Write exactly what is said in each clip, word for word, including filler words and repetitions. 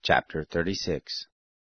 Chapter thirty-six.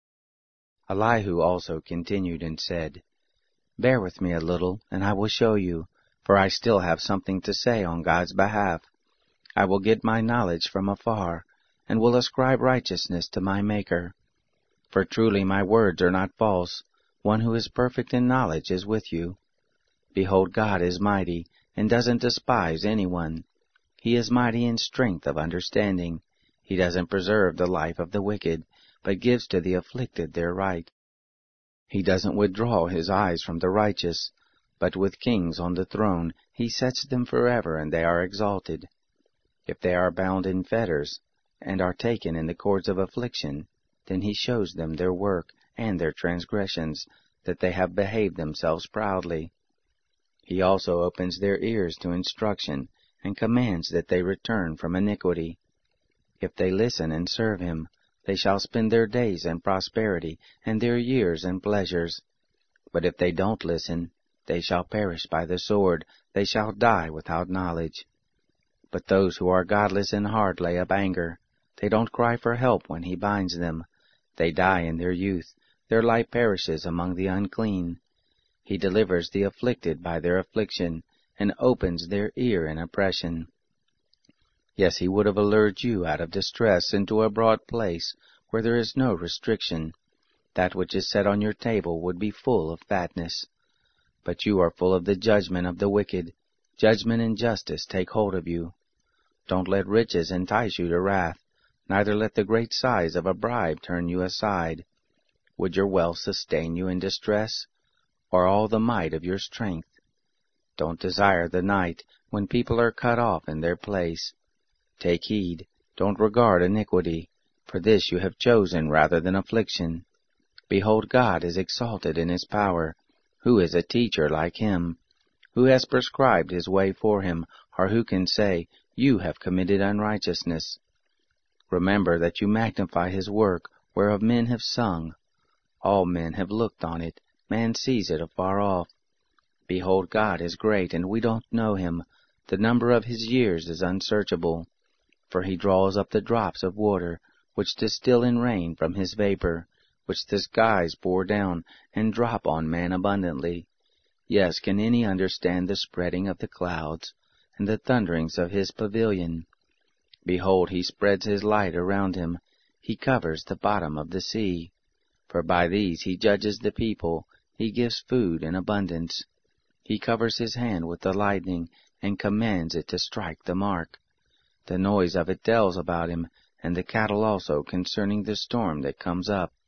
Elihu also continued and said, Bear with me a little, and I will show you, for I still have something to say on God's behalf. I will get my knowledge from afar, and will ascribe righteousness to my Maker. For truly my words are not false. One who is perfect in knowledge is with you. Behold, God is mighty, and doesn't despise anyone. He is mighty in strength of understanding. He doesn't preserve the life of the wicked, but gives to the afflicted their right. He doesn't withdraw his eyes from the righteous, but with kings on the throne he sets them forever, and they are exalted. If they are bound in fetters, and are taken in the cords of affliction, then he shows them their work and their transgressions, that they have behaved themselves proudly. He also opens their ears to instruction, and commands that they return from iniquity. If they listen and serve him, they shall spend their days in prosperity, and their years in pleasures. But if they don't listen, they shall perish by the sword, they shall die without knowledge. But those who are godless in heart lay up anger. They don't cry for help when he binds them. They die in their youth, their life perishes among the unclean. He delivers the afflicted by their affliction, and opens their ear in oppression. Yes, he would have allured you out of distress into a broad place, where there is no restriction. That which is set on your table would be full of fatness. But you are full of the judgment of the wicked. Judgment and justice take hold of you. Don't let riches entice you to wrath, neither let the great size of a bribe turn you aside. Would your wealth sustain you in distress, or all the might of your strength? Don't desire the night, when people are cut off in their place. Take heed, don't regard iniquity, for this you have chosen rather than affliction. Behold, God is exalted in his power. Who is a teacher like him? Who has prescribed his way for him, or who can say, You have committed unrighteousness? Remember that you magnify his work, whereof men have sung. All men have looked on it, man sees it afar off. Behold, God is great, and we don't know him. The number of his years is unsearchable. For he draws up the drops of water, which distill in rain from his vapor, which the skies pour down, and drop on man abundantly. Yes, can any understand the spreading of the clouds, and the thunderings of his pavilion? Behold, he spreads his light around him, he covers the bottom of the sea. For by these he judges the people, he gives food in abundance. He covers his hand with the lightning, and commands it to strike the mark. The noise of it tells about him, and the cattle also concerning the storm that comes up.